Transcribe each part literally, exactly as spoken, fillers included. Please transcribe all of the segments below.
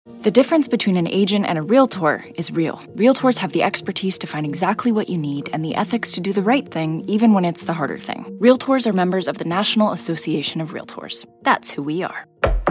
The difference between an agent and a realtor is real. Realtors have the expertise to find exactly what you need and the ethics to do the right thing, even when it's the harder thing. Realtors are members of the National Association of Realtors. That's who we are.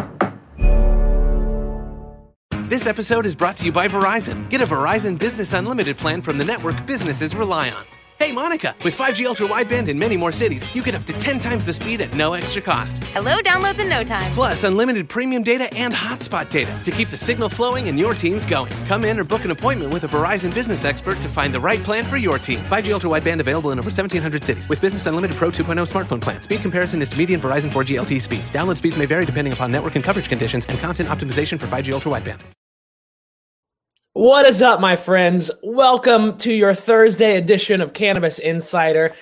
This episode is brought to you by Verizon. Get a Verizon Business Unlimited plan from the network businesses rely on. Hey, Monica, with five G Ultra Wideband in many more cities, you get up to ten times the speed at no extra cost. Hello, downloads in no time. Plus, unlimited premium data and hotspot data to keep the signal flowing and your teams going. Come in or book an appointment with a Verizon business expert to find the right plan for your team. five G Ultra Wideband available in over seventeen hundred cities with Business Unlimited Pro two point oh smartphone plan. Speed comparison is to median Verizon four G L T E speeds. Download speeds may vary depending upon network and coverage conditions and content optimization for five G Ultra Wideband. What is up, my friends? Welcome to your Thursday edition of Cannabis Insider.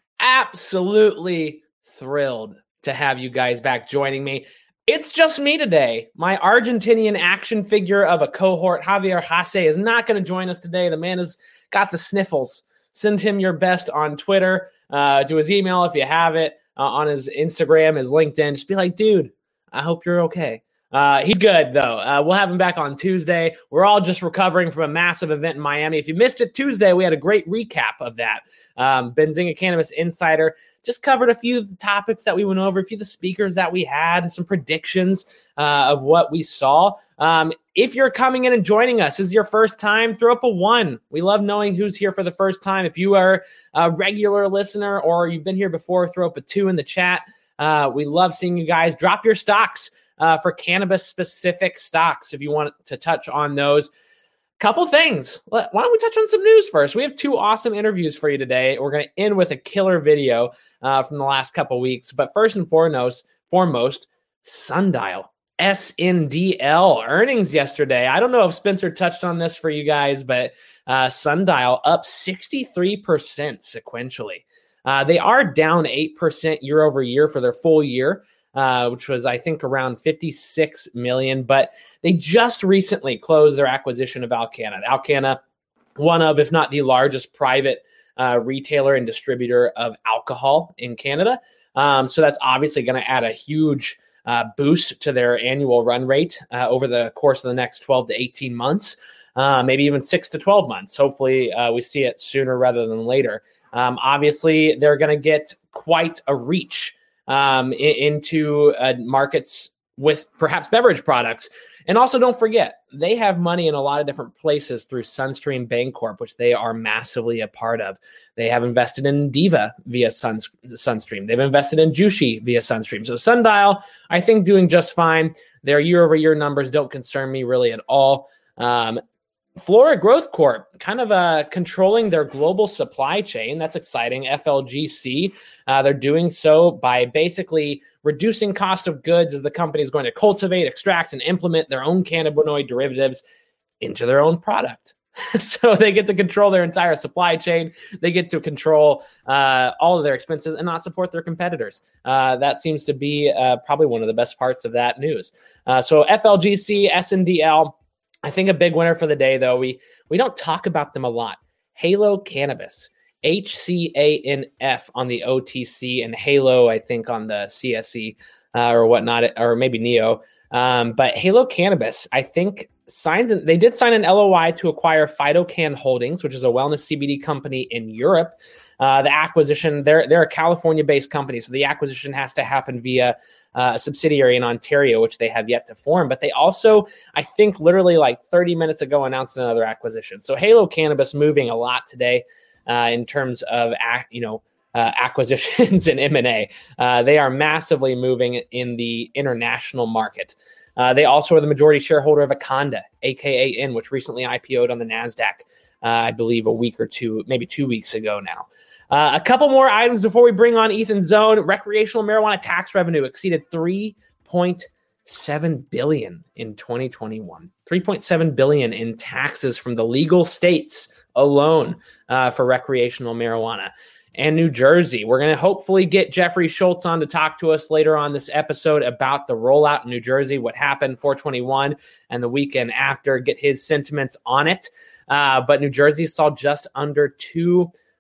Absolutely thrilled to have you guys back joining me. It's just me today. My Argentinian action figure of a cohort, Javier Hasse, is not going to join us today. The man has got the sniffles. Send him your best on Twitter, uh, to his email if you have it, uh, on his Instagram, his LinkedIn. Just be like, dude, I hope you're okay. Uh, he's good, though. Uh, we'll have him back on Tuesday. We're all just recovering from a massive event in Miami. If you missed it Tuesday, we had a great recap of that. Um, Benzinga Cannabis Insider just covered a few of the topics that we went over, a few of the speakers that we had, and some predictions uh, of what we saw. Um, if you're coming in and joining us, this is your first time, throw up a one. We love knowing who's here for the first time. If you are a regular listener or you've been here before, throw up a two in the chat. Uh, we love seeing you guys. Drop your stocks. Uh, for cannabis-specific stocks, if you want to touch on those. Couple things. Why don't we touch on some news first? We have two awesome interviews for you today. We're going to end with a killer video uh, from the last couple weeks. But first and foremost, foremost, Sundial, S N D L, earnings yesterday. I don't know if Spencer touched on this for you guys, but uh, Sundial up sixty-three percent sequentially. Uh, they are down eight percent year over year for their full year. Uh, which was, I think, around fifty-six million dollars. But they just recently closed their acquisition of Alcanna. Alcanna, one of, if not the largest private uh, retailer and distributor of alcohol in Canada. Um, so that's obviously going to add a huge uh, boost to their annual run rate uh, over the course of the next twelve to eighteen months, uh, maybe even six to twelve months. Hopefully uh, we see it sooner rather than later. Um, obviously, they're going to get quite a reach Um, in, into uh, markets with perhaps beverage products. And also don't forget, they have money in a lot of different places through Sunstream Bancorp, which they are massively a part of. They have invested in Diva via Sun, Sunstream. They've invested in Jushi via Sunstream. So Sundial, I think, doing just fine. Their year-over-year numbers don't concern me really at all. Um, Flora Growth Corp, kind of uh, controlling their global supply chain. That's exciting. F L G C, uh, they're doing so by basically reducing cost of goods as the company is going to cultivate, extract, and implement their own cannabinoid derivatives into their own product. So they get to control their entire supply chain. They get to control uh, all of their expenses and not support their competitors. Uh, that seems to be uh, probably one of the best parts of that news. Uh, so F L G C, S N D L, I think a big winner for the day, though, we we don't talk about them a lot. Halo Cannabis, H C A N F on the O T C, and Halo, I think, on the C S E uh, or whatnot, or maybe Neo. Um, but Halo Cannabis, I think, signs an, they did sign an L O I to acquire PhytoCan Holdings, which is a wellness C B D company in Europe. Uh, the acquisition, they're they're a California-based company, so the acquisition has to happen via Uh, a subsidiary in Ontario, which they have yet to form. But they also, I think, literally like thirty minutes ago announced another acquisition. So Halo Cannabis moving a lot today uh, in terms of, you know, uh, acquisitions and M and A. Uh, they are massively moving in the international market. Uh, they also are the majority shareholder of Akonda, A K A N, which recently I P O'd on the NASDAQ, uh, I believe a week or two, maybe two weeks ago now. Uh, a couple more items before we bring on Ethan Zone. Recreational marijuana tax revenue exceeded three point seven billion dollars in twenty twenty-one. three point seven billion dollars in taxes from the legal states alone uh, for recreational marijuana. And New Jersey, we're going to hopefully get Jeffrey Schultz on to talk to us later on this episode about the rollout in New Jersey, what happened four twenty-one and the weekend after, get his sentiments on it. Uh, but New Jersey saw just under two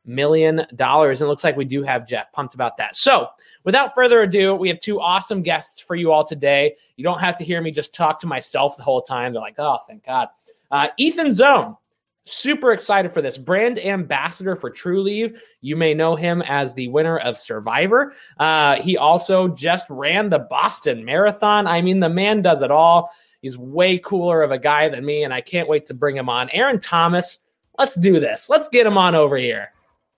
million dollars. And it looks like we do have Jeff pumped about that. So without further ado, we have two awesome guests for you all today. You don't have to hear me just talk to myself the whole time. They're like, oh, thank God. Uh, Ethan Zohn, super excited for this. Brand ambassador for Trulieve. You may know him as the winner of Survivor. Uh, he also just ran the Boston Marathon. I mean, the man does it all. He's way cooler of a guy than me, and I can't wait to bring him on. Aaron Thomas, let's do this. Let's get him on over here.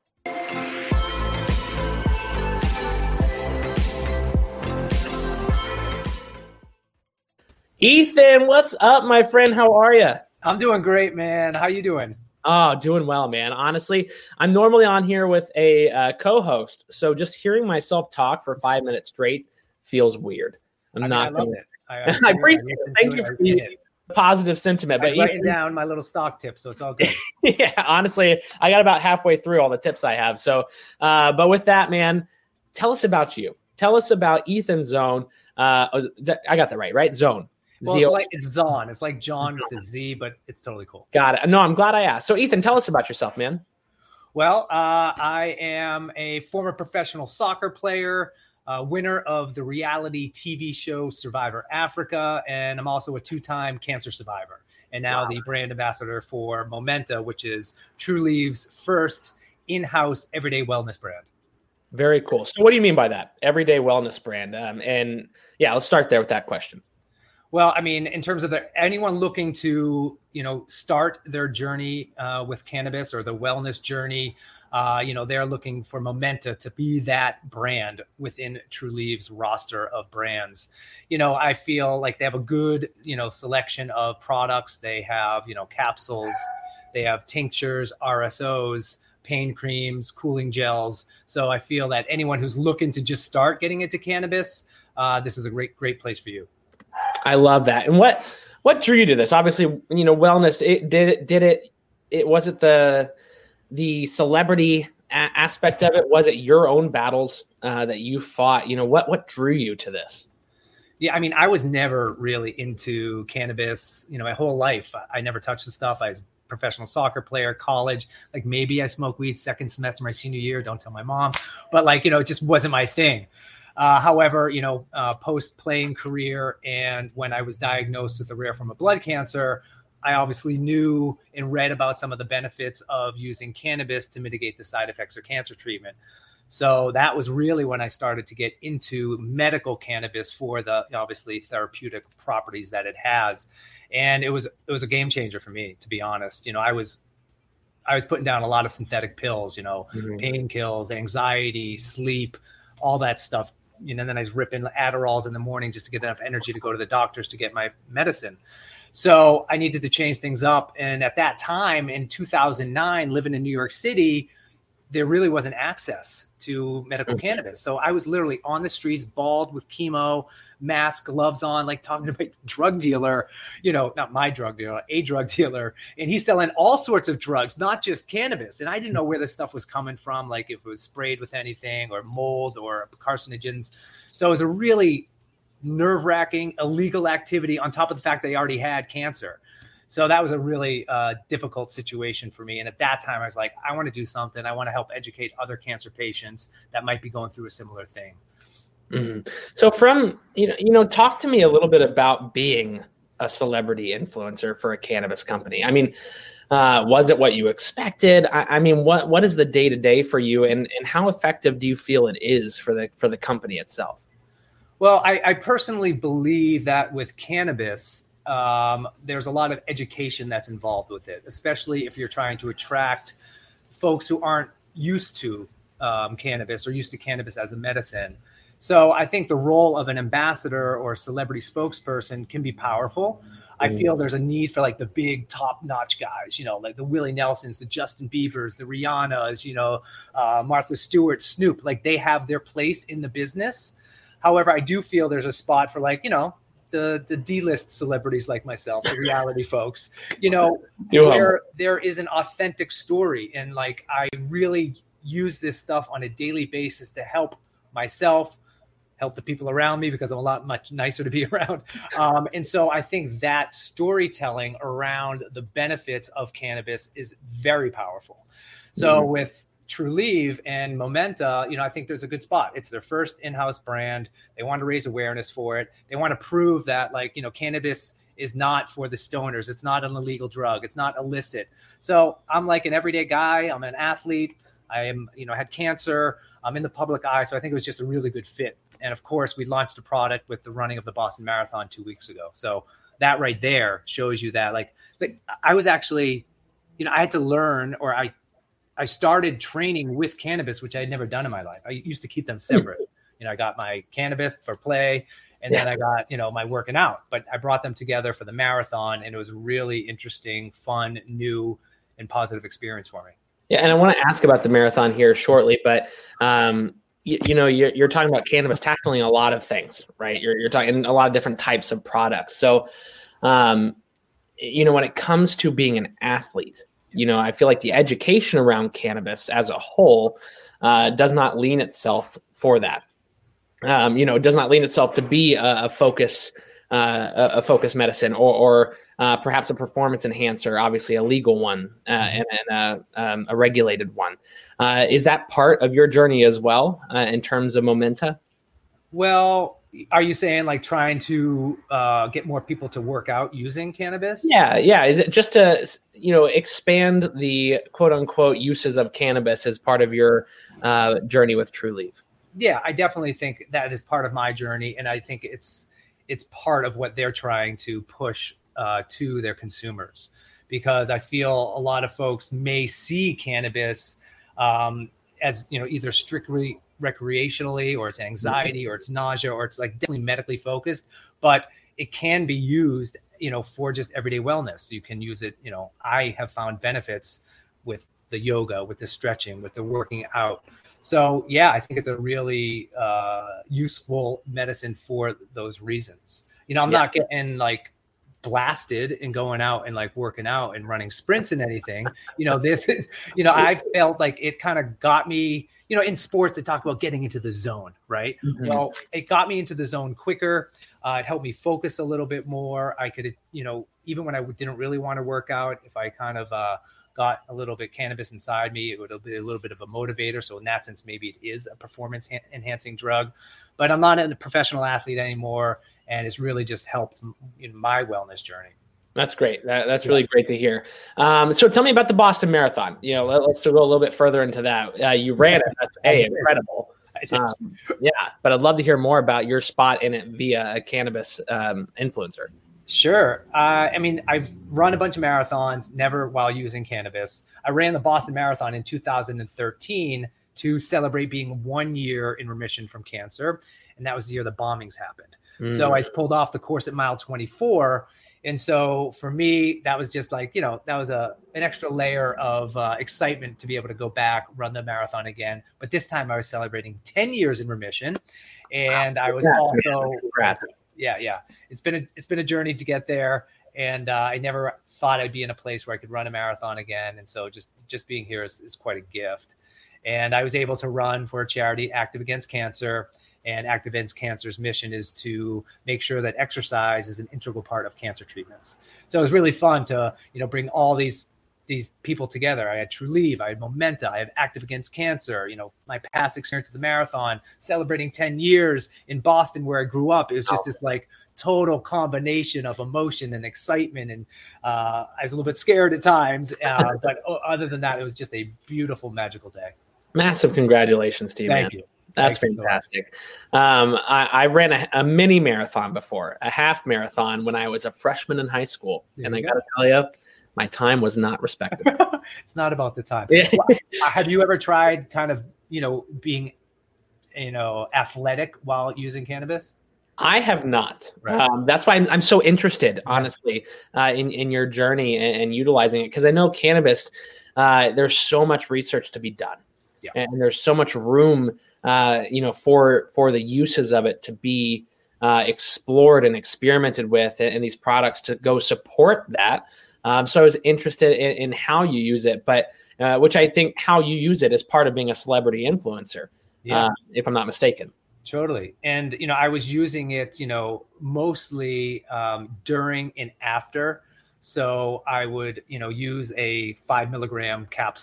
Ethan, what's up, my friend? How are you? I'm doing great, man. How you doing? Oh, doing well, man. Honestly, I'm normally on here with a uh, co-host, so just hearing myself talk for five minutes straight feels weird. I'm I not. Mean, I love it. I, I appreciate it. Thank you for the positive sentiment. But writing down my little stock tips, so it's all good. Yeah, honestly, I got about halfway through all the tips I have. So, uh, but with that, man, tell us about you. Tell us about Ethan Zohn. Uh, I got that right, right? Zohn. Well, it's like it's Zon. It's like John with a Z, but it's totally cool. Got it. No, I'm glad I asked. So, Ethan, tell us about yourself, man. Well, uh, I am a former professional soccer player. Uh, winner of the reality T V show Survivor Africa, and I'm also a two-time cancer survivor, and now wow. the brand ambassador for Momenta, which is Trulieve's first in-house everyday wellness brand. Very cool. So what do you mean by that? Everyday wellness brand. Um, and yeah, let's start there with that question. Well, I mean, in terms of the, anyone looking to, you know, start their journey uh, with cannabis or the wellness journey, Uh, you know, they're looking for Momenta to be that brand within Trulieve's roster of brands. You know, I feel like they have a good, you know, selection of products. They have, you know, capsules, they have tinctures, R S Os, pain creams, cooling gels. So I feel that anyone who's looking to just start getting into cannabis, uh, this is a great, great place for you. I love that. And what, what drew you to this? Obviously, you know, wellness, it did, did it, it was it the, the celebrity a- aspect of it? Was it your own battles uh, that you fought? You know, what, what drew you to this? Yeah. I mean, I was never really into cannabis, you know, my whole life. I never touched the stuff. I was a professional soccer player, college, like maybe I smoked weed second semester, my senior year. Don't tell my mom, but like, you know, it just wasn't my thing. Uh, however, you know, uh, post playing career. And when I was diagnosed with a rare form of blood cancer, I obviously knew and read about some of the benefits of using cannabis to mitigate the side effects of cancer treatment. So that was really when I started to get into medical cannabis for the obviously therapeutic properties that it has. And it was it was a game changer for me, to be honest. You know, I was I was putting down a lot of synthetic pills, you know, mm-hmm. pain kills, anxiety, sleep, all that stuff. You know, and then I was ripping Adderalls in the morning just to get enough energy to go to the doctors to get my medicine. So I needed to change things up. And at that time in two thousand nine, living in New York City, there really wasn't access to medical mm-hmm. cannabis. So I was literally on the streets, bald with chemo, mask, gloves on, like talking to my drug dealer, you know, not my drug dealer, a drug dealer. And he's selling all sorts of drugs, not just cannabis. And I didn't know where this stuff was coming from, like if it was sprayed with anything or mold or carcinogens. So it was a really nerve-wracking illegal activity on top of the fact they already had cancer. So that was a really uh, difficult situation for me. And at that time I was like, I want to do something. I want to help educate other cancer patients that might be going through a similar thing. Mm-hmm. So from, you know, you know, talk to me a little bit about being a celebrity influencer for a cannabis company. I mean, uh, was it what you expected? I, I mean, what, what is the day-to-day for you, and, and how effective do you feel it is for the, for the company itself? Well, I, I personally believe that with cannabis, um, there's a lot of education that's involved with it, especially if you're trying to attract folks who aren't used to um, cannabis or used to cannabis as a medicine. So I think the role of an ambassador or celebrity spokesperson can be powerful. I feel there's a need for like the big top-notch guys, you know, like the Willie Nelsons, the Justin Biebers, the Rihannas, you know, uh, Martha Stewart, Snoop, like they have their place in the business. However, I do feel there's a spot for like, you know, the the D-list celebrities like myself, the reality folks, you know, where there is an authentic story. And like, I really use this stuff on a daily basis to help myself, help the people around me, because I'm a lot much nicer to be around. Um, and so I think that storytelling around the benefits of cannabis is very powerful. So mm-hmm. with Trulieve and Momenta, you know, I think there's a good spot. It's their first in-house brand. They want to raise awareness for it. They want to prove that, like, you know, cannabis is not for the stoners. It's not an illegal drug. It's not illicit. So I'm like an everyday guy. I'm an athlete. I am, you know, had cancer. I'm in the public eye. So I think it was just a really good fit. And of course, we launched a product with the running of the Boston Marathon two weeks ago. So that right there shows you that, like, like I was actually, you know, I had to learn, or I, I started training with cannabis, which I had never done in my life. I used to keep them separate. You know, I got my cannabis for play, and yeah. then I got, you know, my working out, but I brought them together for the marathon, and it was a really interesting, fun, new, and positive experience for me. Yeah. And I want to ask about the marathon here shortly, but, um, you, you know, you're, you're talking about cannabis tackling a lot of things, right? You're, you're talking a lot of different types of products. So, um, you know, when it comes to being an athlete, you know, I feel like the education around cannabis as a whole uh, does not lean itself for that. Um, you know, it does not lean itself to be a, a focus, uh, a, a focus medicine, or, or uh, perhaps a performance enhancer, obviously a legal one uh, and, and a, um, a regulated one. Uh, is that part of your journey as well uh, in terms of Momenta? Well, are you saying like trying to uh, get more people to work out using cannabis? Yeah, yeah. Is it just to, you know, expand the quote unquote uses of cannabis as part of your uh, journey with Trulieve? Yeah, I definitely think that is part of my journey, and I think it's it's part of what they're trying to push uh, to their consumers, because I feel a lot of folks may see cannabis um, as, you know, either strictly recreationally, or it's anxiety, or it's nausea, or it's like definitely medically focused, but it can be used, you know, for just everyday wellness. You can use it, you know, I have found benefits with the yoga, with the stretching, with the working out. So yeah, I think it's a really uh, useful medicine for those reasons. You know, I'm yeah. not getting like blasted and going out and like working out and running sprints and anything. You know, this, you know, I felt like it kind of got me, you know, in sports, they talk about getting into the zone, right? Mm-hmm. Well, it got me into the zone quicker. Uh, it helped me focus a little bit more. I could, you know, even when I didn't really want to work out, if I kind of uh, got a little bit cannabis inside me, it would be a little bit of a motivator. So in that sense, maybe it is a performance ha- enhancing drug, but I'm not a professional athlete anymore. And it's really just helped in my wellness journey. That's great. That, that's really great to hear. Um, so tell me about the Boston Marathon. You know, let, let's go a little bit further into that. Uh, you ran it. That's a incredible. Um, yeah, but I'd love to hear more about your spot in it via a cannabis um, influencer. Sure. Uh, I mean, I've run a bunch of marathons, never while using cannabis. I ran the Boston Marathon in two thousand thirteen to celebrate being one year in remission from cancer. And that was the year the bombings happened. Mm. So I pulled off the course at mile twenty-four. And so for me, that was just like, you know, that was a an extra layer of uh, excitement to be able to go back, run the marathon again. But this time I was celebrating ten years in remission. And wow. I was yeah, also, congrats. yeah, yeah. It's been a, it's been a journey to get there. And uh, I never thought I'd be in a place where I could run a marathon again. And so just, just being here is, is quite a gift. And I was able to run for a charity, Active Against Cancer. And Active Against Cancer's mission is to make sure that exercise is an integral part of cancer treatments. So it was really fun to, you know, bring all these these people together. I had Trulieve, I had Momenta, I have Active Against Cancer, you know, my past experience at the marathon, celebrating ten years in Boston where I grew up. It was just this like total combination of emotion and excitement. And uh, I was a little bit scared at times, uh, but other than that, it was just a beautiful, magical day. Massive congratulations to you, Thank man. you. That's fantastic. Um, I, I ran a, a mini marathon before, a half marathon when I was a freshman in high school. There and I got to tell you, my time was not respected. It's not about the time. Well, have you ever tried kind of, you know, being, you know, athletic while using cannabis? I have not. Right. Um, that's why I'm, I'm so interested, honestly, uh, in, in your journey and, and utilizing it. Because I know cannabis, uh, there's so much research to be done. Yeah. And there's so much room, uh, you know, for for the uses of it to be uh, explored and experimented with, and, and these products to go support that. Um, so I was interested in, in how you use it, but uh, which I think how you use it is part of being a celebrity influencer, yeah. uh, if I'm not mistaken. Totally. And, you know, I was using it, you know, mostly um, during and after. So I would, you know, use a five milligram capsule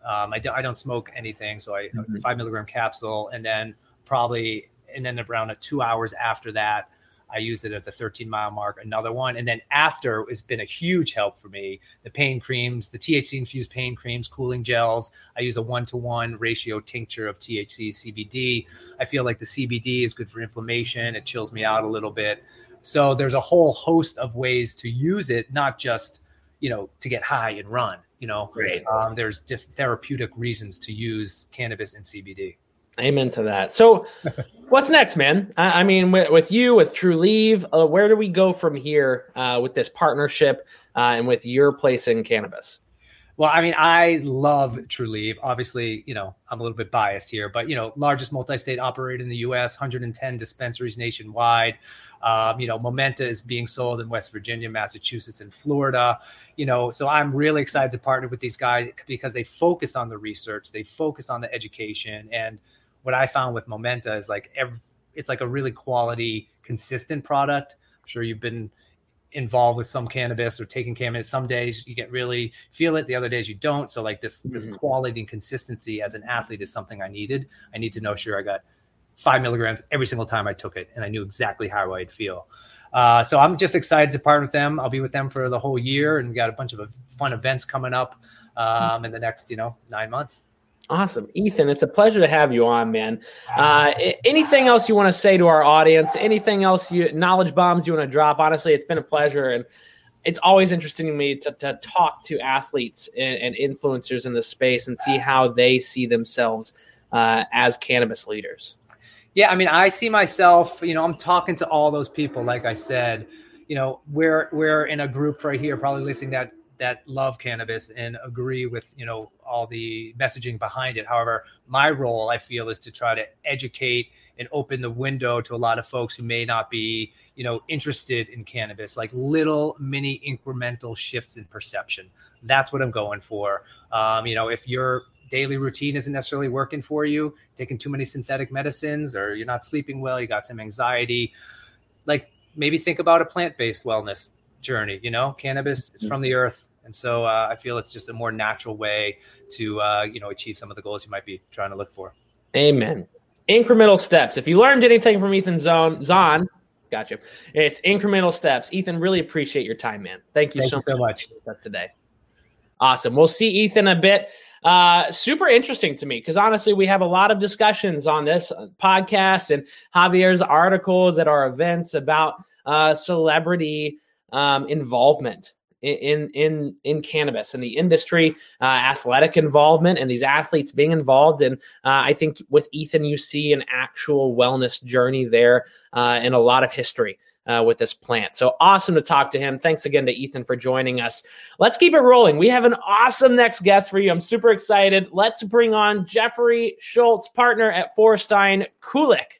Um, I, do, I don't smoke anything, so I Mhm. five milligram capsule, and then probably and then around a two hours after that, I used it at the thirteen mile mark, another one. And then after has been a huge help for me. The pain creams, the T H C infused pain creams, cooling gels. I use a one-to-one ratio tincture of T H C, C B D. I feel like the C B D is good for inflammation. It chills me out a little bit. So there's a whole host of ways to use it, not just, you know, to get high and run, you know, Right. um, there's diff- therapeutic reasons to use cannabis and C B D. Amen to that. So what's next, man? I, I mean, with, with you, with Trulieve, uh, where do we go from here uh, with this partnership uh, and with your place in cannabis? Well, I mean, I love Trulieve. Obviously, you know, I'm a little bit biased here, but, you know, largest multi-state operator in the U S, one hundred ten dispensaries nationwide. Um, you know, Momenta is being sold in West Virginia, Massachusetts, and Florida. You know, so I'm really excited to partner with these guys because they focus on the research, they focus on the education. And what I found with Momenta is like, every, it's like a really quality, consistent product. I'm sure you've been involved with some cannabis or taking cannabis. Some days you get really feel it, the other days you don't. So like this, mm-hmm. this quality and consistency as an athlete is something I needed. I need to know, sure, I got five milligrams every single time I took it, and I knew exactly how I'd feel. Uh, so I'm just excited to partner with them. I'll be with them for the whole year, and we got a bunch of fun events coming up um, in the next, you know, nine months. Awesome. Ethan, it's a pleasure to have you on, man. Uh, anything else you want to say to our audience? Anything else, you knowledge bombs you want to drop? Honestly, it's been a pleasure. And it's always interesting to me to, to talk to athletes and, and influencers in the space and see how they see themselves uh, as cannabis leaders. Yeah, I mean, I see myself, you know, I'm talking to all those people, like I said, you know, we're, we're in a group right here, probably listening that that love cannabis and agree with, you know, all the messaging behind it. However, my role, I feel, is to try to educate and open the window to a lot of folks who may not be, you know, interested in cannabis, like little mini incremental shifts in perception. That's what I'm going for. Um, you know, if your daily routine isn't necessarily working for you, taking too many synthetic medicines, or you're not sleeping well, you got some anxiety, like maybe think about a plant-based wellness journey. You know, cannabis, it's from the earth. And so uh, I feel it's just a more natural way to, uh, you know, achieve some of the goals you might be trying to look for. Amen. Incremental steps. If you learned anything from Ethan Zahn, Zahn, gotcha. It's incremental steps. Ethan, really appreciate your time, man. Thank you, Thank so, you so much. That's today. Awesome. We'll see Ethan a bit. Uh, super interesting to me because honestly, we have a lot of discussions on this podcast and Javier's articles at our events about uh, celebrity um, involvement in in in cannabis, in the industry, uh, athletic involvement, and these athletes being involved. And uh, I think with Ethan, you see an actual wellness journey there uh, and a lot of history uh, with this plant. So awesome to talk to him. Thanks again to Ethan for joining us. Let's keep it rolling. We have an awesome next guest for you. I'm super excited. Let's bring on Jeffrey Schultz, partner at Forstein Kulik.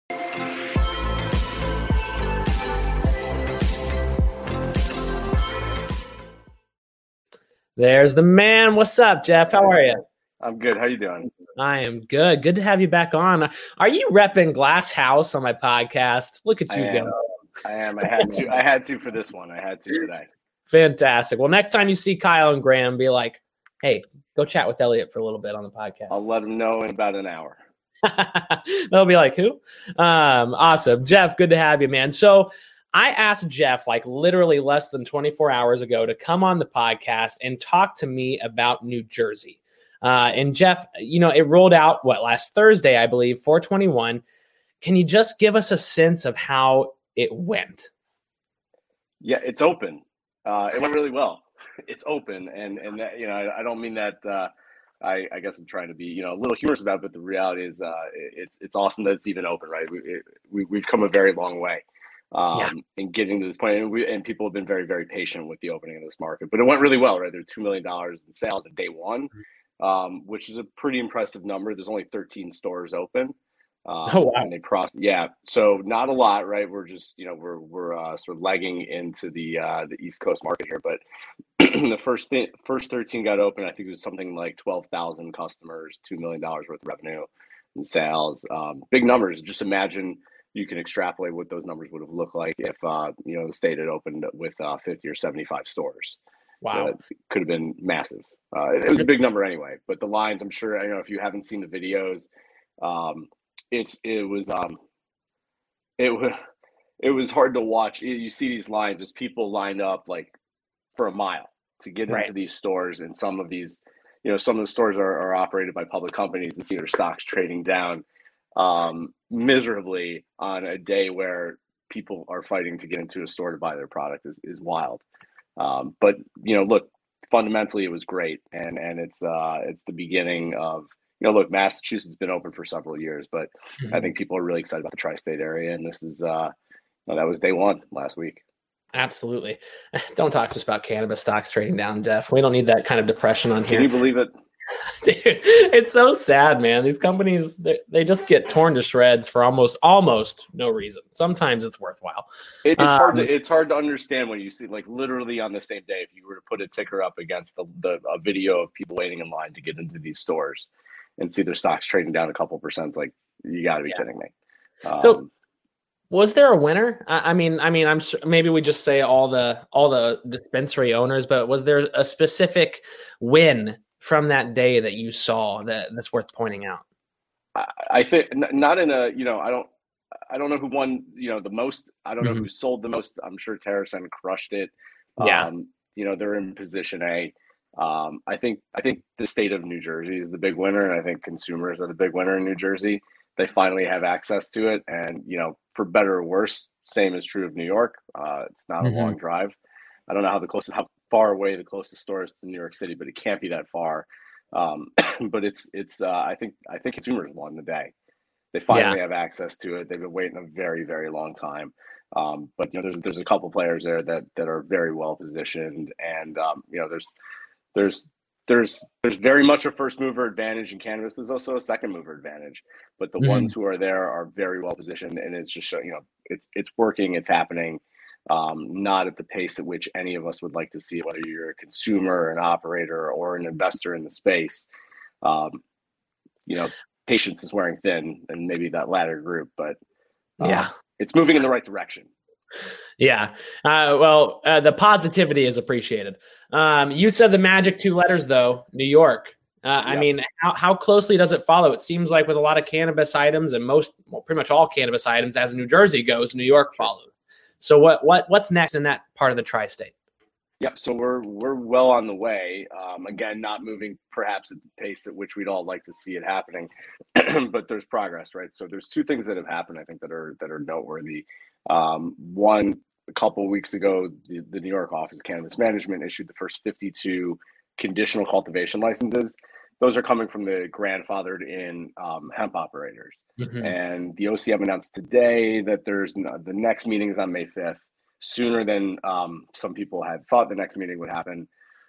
There's the man. What's up, Jeff? How are you? I'm good. How you doing? I am good. Good to have you back on. Are you repping Glass House on my podcast? Look at you I go. Am. I am. I had to. I had to for this one. I had to today. Fantastic. Well, next time you see Kyle and Graham, be like, hey, go chat with Elliot for a little bit on the podcast. I'll let them know in about an hour. They'll be like, who? Um, awesome. Jeff, good to have you, man. So I asked Jeff like literally less than twenty-four hours ago to come on the podcast and talk to me about New Jersey. Uh, and Jeff, you know, it rolled out what last Thursday, I believe, four twenty-one. Can you just give us a sense of how it went? Yeah, it's open. Uh, it went really well. It's open. And, and that, you know, I, I don't mean that, uh, I, I guess I'm trying to be, you know, a little humorous about it, but the reality is uh, it's, it's awesome that it's even open, right? We, it, we, we've come a very long way. Um, yeah. in getting to this point, and, we, and people have been very, very patient with the opening of this market. But it went really well, right? There's two million dollars in sales at day one, um, which is a pretty impressive number. There's only thirteen stores open. Um, oh, wow. And they process, yeah. So not a lot, right? We're just, you know, we're we're uh, sort of legging into the uh, the East Coast market here. But the first thing, first thirteen got open. I think it was something like twelve thousand customers, two million dollars worth of revenue in sales. Um, big numbers. Just imagine. You can extrapolate what those numbers would have looked like if, uh, you know, the state had opened with uh, fifty or seventy-five stores. Wow. That could have been massive. Uh, it, it was a big number anyway, but the lines, I'm sure, I don't know if you haven't seen the videos, um, it's, it was, um, it was, it was hard to watch. You see these lines, there's people lined up like for a mile to get Right. into these stores. And some of these, you know, some of the stores are, are operated by public companies, and see their stocks trading down um, miserably on a day where people are fighting to get into a store to buy their product is, is wild. Um, but, you know, look, fundamentally it was great. And, and it's, uh, it's the beginning of, you know, look, Massachusetts has been open for several years, but mm-hmm. I think people are really excited about the tri-state area. And this is, uh, no, that was day one last week. Absolutely. Don't talk just about cannabis stocks trading down, Jeff. We don't need that kind of depression on here. Can you believe it? Dude, it's so sad, man. These companies, they, they just get torn to shreds for almost almost no reason. Sometimes it's worthwhile. It, it's um, hard to it's hard to understand when you see, like, literally on the same day, if you were to put a ticker up against the, the a video of people waiting in line to get into these stores and see their stocks trading down a couple percent, like, you got to be yeah. kidding me. Um, so, was there a winner? I, I mean, I mean, I'm sure maybe we just say all the all the dispensary owners, but was there a specific win from that day that you saw that that's worth pointing out? I, I think not in a, you know, I don't, I don't know who won, you know, the most. I don't know mm-hmm. who sold the most. I'm sure TerrAscend crushed it. Yeah. Um, you know, they're in position A. Um, I think, I think the state of New Jersey is the big winner. And I think consumers are the big winner in New Jersey. They finally have access to it. And, you know, for better or worse, same is true of New York. Uh, it's not mm-hmm. a long drive. I don't know how the closest, how far away the closest store is to New York City, but it can't be that far. Um, but it's, it's, uh, I think, I think consumers won the day. They finally yeah. have access to it. They've been waiting a very, very long time. Um, but, you know, there's, there's a couple players there that, that are very well positioned. And, um, you know, there's, there's, there's, there's very much a first mover advantage in cannabis. There's also a second mover advantage, but the mm-hmm. ones who are there are very well positioned, and it's just, you know, it's, it's working, it's happening. Um, not at the pace at which any of us would like to see it, whether you're a consumer, an operator, or an investor in the space. Um, you know, patience is wearing thin, and maybe that latter group, but uh, yeah, it's moving in the right direction. Yeah. Uh, well, uh, the positivity is appreciated. Um, you said the magic two letters, though, New York. Uh, yep. I mean, how, how closely does it follow? It seems like with a lot of cannabis items, and most, well, pretty much all cannabis items, as New Jersey goes, New York follows. So what what what's next in that part of the tri-state? Yep. So we're we're well on the way. Um, again, not moving perhaps at the pace at which we'd all like to see it happening, but there's progress, right? So there's two things that have happened, I think, that are that are noteworthy. Um, one, a couple of weeks ago, the, the New York Office of Cannabis Management issued the first fifty-two conditional cultivation licenses. Those are coming from the grandfathered in um, hemp operators. Mm-hmm. And the O C M announced today that there's no, the next meeting is on May fifth, sooner than um, some people had thought the next meeting would happen.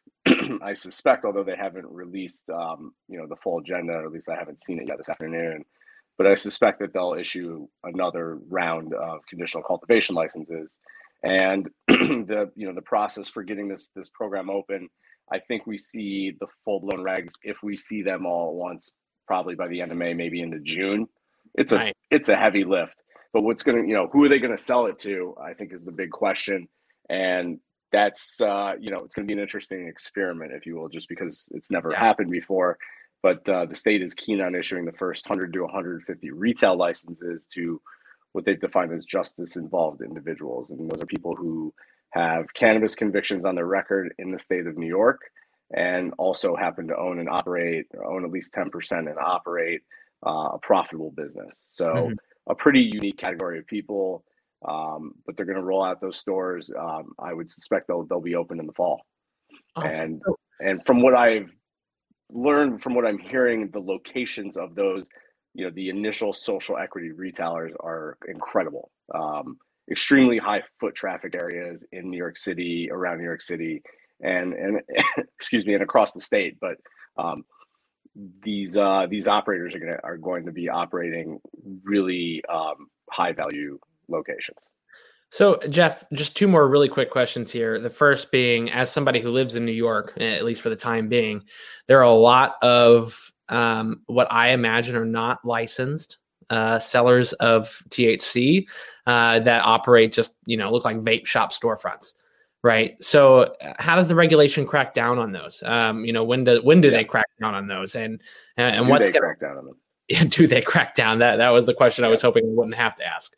I suspect, although they haven't released, um, you know, the full agenda, or at least I haven't seen it yet this afternoon, but I suspect that they'll issue another round of conditional cultivation licenses. And the, you know, the process for getting this this program open, I think we see the full-blown regs, if we see them all at once, probably by the end of May, maybe into June. It's a right. it's a heavy lift. But what's going to, you know, who are they going to sell it to, I think, is the big question. And that's, uh, you know, it's going to be an interesting experiment, if you will, just because it's never yeah. happened before. But uh, the state is keen on issuing the first one hundred to one hundred fifty retail licenses to what they've defined as justice-involved individuals. And those are people who have cannabis convictions on their record in the state of New York, and also happen to own and operate, or own at least ten percent and operate uh, a profitable business. So mm-hmm. a pretty unique category of people, um, but they're going to roll out those stores. Um, I would suspect they'll they'll be open in the fall. Awesome. And and from what I've learned, from what I'm hearing, the locations of those, you know, the initial social equity retailers are incredible. Um, extremely high foot traffic areas in New York City, around New York City, and and excuse me, and across the state. But um, these uh, these operators are going to are going to be operating really um, high value locations. So, Jeff, just two more really quick questions here. The first being, as somebody who lives in New York, at least for the time being, there are a lot of um, what I imagine are not licensed uh, sellers of T H C uh, that operate just, you know, look like vape shop storefronts. Right. So how does the regulation crack down on those? Um, you know, when do when do yeah. they crack down on those? And and do what's they gonna, crack down on them? Yeah, do they crack down? That that was the question yeah. I was hoping we wouldn't have to ask.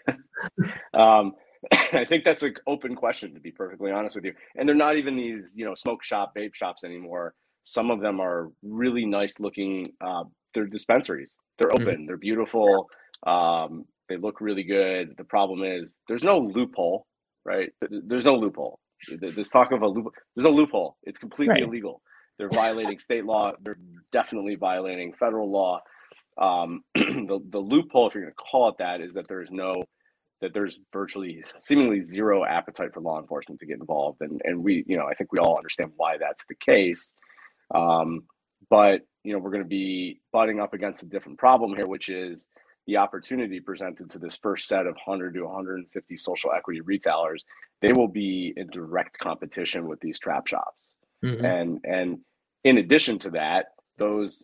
um, I think that's an open question, to be perfectly honest with you. And they're not even these, you know, smoke shop, vape shops anymore. Some of them are really nice looking. Uh, they're dispensaries. They're open. Mm-hmm. They're beautiful. Um, they look really good. The problem is there's no loophole, right? There's no loophole. This talk of a loophole, there's no loophole. It's completely right. illegal. They're violating state law. They're definitely violating federal law. Um, the, the loophole, if you're going to call it that, is that there's no, that there's virtually seemingly zero appetite for law enforcement to get involved. And, and we, you know, I think we all understand why that's the case. Um, but, you know, we're going to be butting up against a different problem here, which is the opportunity presented to this first set of one hundred to one hundred fifty social equity retailers. They will be in direct competition with these trap shops. Mm-hmm. And, and in addition to that, those,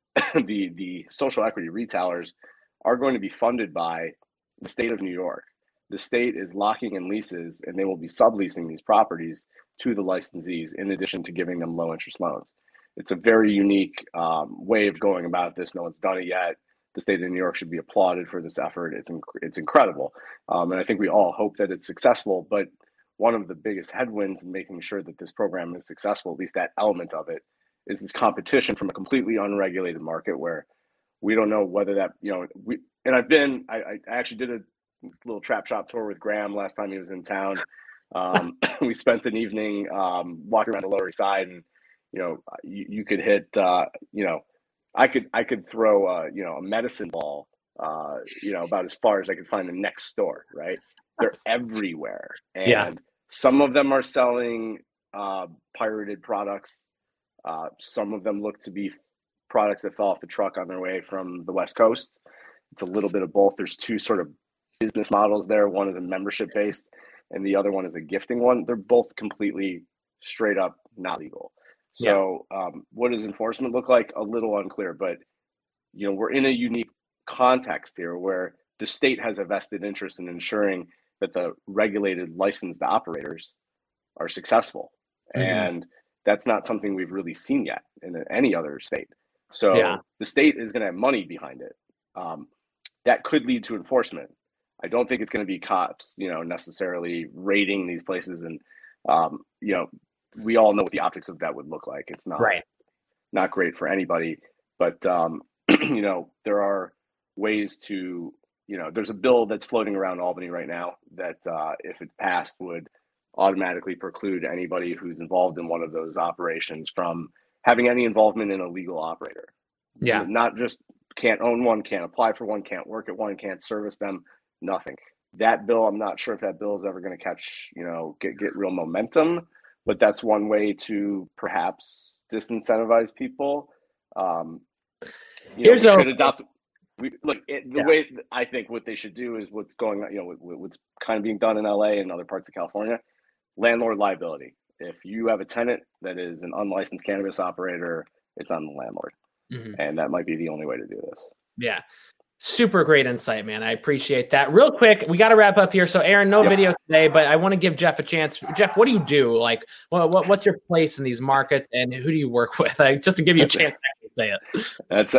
the, the social equity retailers are going to be funded by the state of New York. The state is locking in leases, and they will be subleasing these properties to the licensees in addition to giving them low interest loans. It's a very unique um, way of going about this. No one's done it yet. The state of New York should be applauded for this effort. It's inc- it's incredible. Um, and I think we all hope that it's successful. But one of the biggest headwinds in making sure that this program is successful, at least that element of it, is this competition from a completely unregulated market where we don't know whether that, you know, we, and I've been, I, I actually did a little trap shop tour with Graham last time he was in town. Um, we spent an evening um, walking around the Lower East Side, and, you know, you, you could hit, uh, you know, I could, I could throw, uh, you know, a medicine ball, uh, you know, about as far as I could find the next store, right? They're everywhere. And yeah. some of them are selling uh, pirated products. Uh, some of them look to be products that fell off the truck on their way from the West Coast. It's a little bit of both. There's two sort of business models there. One is a membership based and the other one is a gifting one. They're both completely straight up not legal. So yeah. um, what does enforcement look like? A little unclear, but you know, we're in a unique context here where the state has a vested interest in ensuring that the regulated licensed operators are successful. Mm-hmm. And that's not something we've really seen yet in any other state. So yeah. the state is going to have money behind it. Um, that could lead to enforcement. I don't think it's going to be cops, you know, necessarily raiding these places. And, um, you know, we all know what the optics of that would look like. It's not, right. not great for anybody, but, um, you know, there are ways to, you know, there's a bill that's floating around Albany right now that uh, if it passed would automatically preclude anybody who's involved in one of those operations from having any involvement in a legal operator. Yeah. Not just can't own one, can't apply for one, can't work at one, can't service them, nothing. That bill, I'm not sure if that bill is ever going to catch, you know, get, get real momentum, but that's one way to perhaps disincentivize people. Um, you know, Here's we a- could adopt, we look, it, the yeah. way I think what they should do is what's going on, you know, what's kind of being done in L A and other parts of California, landlord liability. If you have a tenant that is an unlicensed cannabis operator, it's on the landlord. Mm-hmm. And that might be the only way to do this. Yeah. Super great insight, man. I appreciate that. Real quick, we got to wrap up here. So, Aaron, no yep. video today, but I want to give Jeff a chance. Jeff, what do you do? Like, what, what what's your place in these markets, and who do you work with? Like, just to give you a chance to actually say it. That's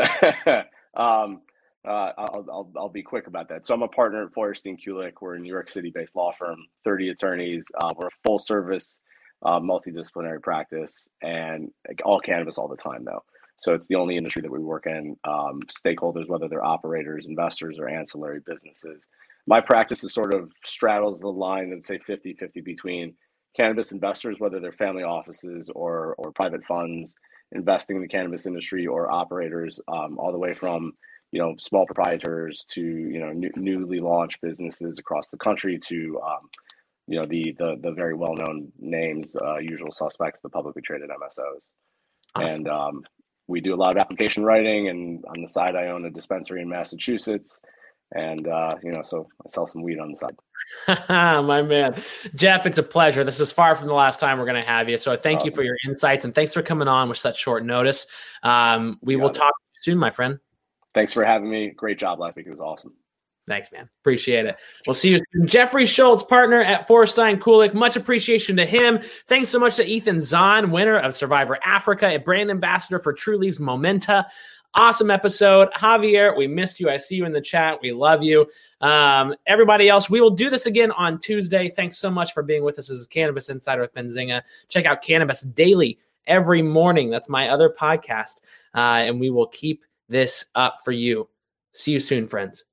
um, uh, I'll, I'll I'll be quick about that. So, I'm a partner at Feuerstein Kulik. We're a New York City-based law firm, thirty attorneys. Uh, we're a full-service, uh, multidisciplinary practice, and all cannabis all the time, though. So it's the only industry that we work in, um, stakeholders, whether they're operators, investors, or ancillary businesses. My practice is sort of straddles the line and say fifty-fifty between cannabis investors, whether they're family offices or or private funds investing in the cannabis industry, or operators, um, all the way from, you know, small proprietors to, you know, new, newly launched businesses across the country to, um, you know, the the the very well-known names, uh, usual suspects, the publicly traded M S Os. Awesome. And um, we do a lot of application writing, and on the side, I own a dispensary in Massachusetts, and uh, you know, so I sell some weed on the side. My man, Jeff, it's a pleasure. This is far from the last time we're going to have you, so thank oh. you for your insights, and thanks for coming on with such short notice. Um, we will talk soon, my friend. Thanks for having me. Great job last week. It was awesome. Thanks, man. Appreciate it. We'll see you soon. Jeffrey Schultz, partner at Forstein Kulik. Much appreciation to him. Thanks so much to Ethan Zahn, winner of Survivor Africa, a brand ambassador for True Leaves Momenta. Awesome episode. Javier, we missed you. I see you in the chat. We love you. Um, everybody else, we will do this again on Tuesday. Thanks so much for being with us. This is Cannabis Insider with Benzinga. Check out Cannabis Daily every morning. That's my other podcast. Uh, and we will keep this up for you. See you soon, friends.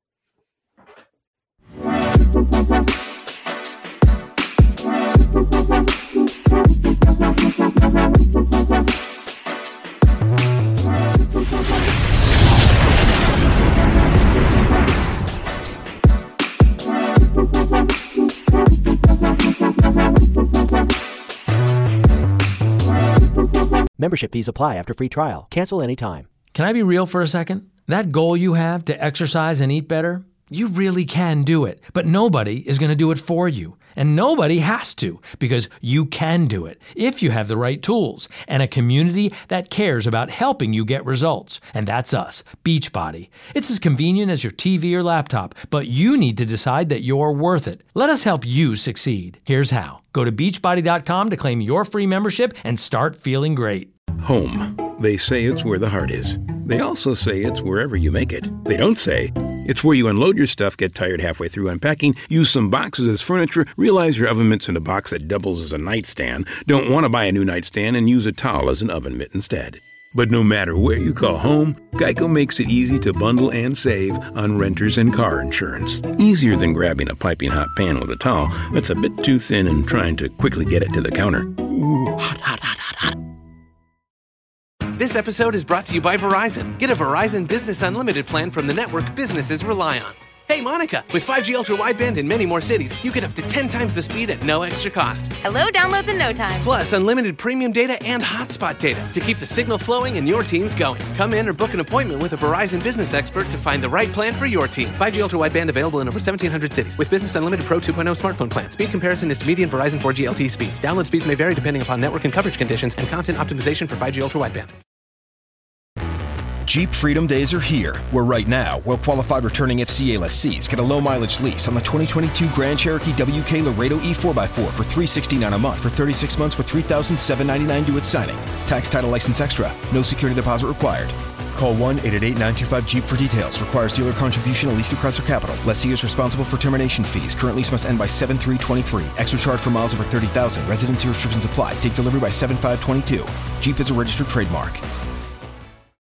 Membership fees apply after free trial. Cancel anytime. Can I be real for a second? That goal you have to exercise and eat better, you really can do it, but nobody is going to do it for you. And nobody has to, because you can do it if you have the right tools and a community that cares about helping you get results. And that's us, Beachbody. It's as convenient as your T V or laptop, but you need to decide that you're worth it. Let us help you succeed. Here's how. Go to beachbody dot com to claim your free membership and start feeling great. Home. They say it's where the heart is. They also say it's wherever you make it. They don't say it's where you unload your stuff, get tired halfway through unpacking, use some boxes as furniture, realize your oven mitt's in a box that doubles as a nightstand, don't want to buy a new nightstand, and use a towel as an oven mitt instead. But no matter where you call home, Geico makes it easy to bundle and save on renters and car insurance. Easier than grabbing a piping hot pan with a towel that's a bit too thin and trying to quickly get it to the counter. Ooh, hot, hot, hot, hot, hot. This episode is brought to you by Verizon. Get a Verizon Business Unlimited plan from the network businesses rely on. Hey, Monica, with five G Ultra Wideband in many more cities, you get up to ten times the speed at no extra cost. Hello, downloads in no time. Plus, unlimited premium data and hotspot data to keep the signal flowing and your teams going. Come in or book an appointment with a Verizon business expert to find the right plan for your team. five G Ultra Wideband available in over seventeen hundred cities with Business Unlimited Pro two point oh smartphone plan. Speed comparison is to median Verizon four G L T E speeds. Download speeds may vary depending upon network and coverage conditions and content optimization for five G Ultra Wideband. Jeep Freedom Days are here, where right now, well-qualified returning F C A lessees get a low-mileage lease on the twenty twenty-two Grand Cherokee W K Laredo E four by four for three hundred sixty-nine dollars a month for thirty-six months with three thousand seven hundred ninety-nine dollars due at signing. Tax, title, license extra. No security deposit required. Call one eight eight eight, nine two five, Jeep for details. Requires dealer contribution at least through Chrysler Capital. Lessee is responsible for termination fees. Current lease must end by seven three twenty-three. Extra charge for miles over thirty thousand. Residency restrictions apply. Take delivery by seven five twenty-two. Jeep is a registered trademark.